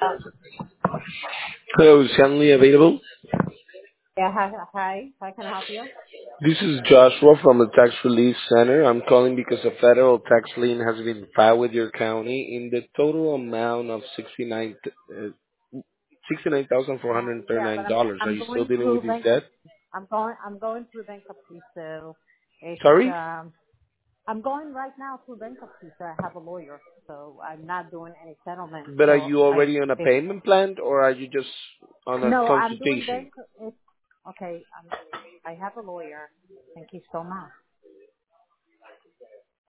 Hello, is Hanley available? Yeah, hi, hi. How can I help you? This is Joshua from the Tax Relief Center. I'm calling because a federal tax lien has been filed with your county in the total amount of Yeah, but $69,439. Are I'm you still going dealing with through this debt? bankruptcy. I'm going through bankruptcy, so it's Sorry? I'm going right now through bankruptcy, so I have a lawyer, so I'm not doing any settlement. But are So you already on a payment plan or are you just on a no, I'm doing consultation? bank. It's okay. I have a lawyer. Thank you so much.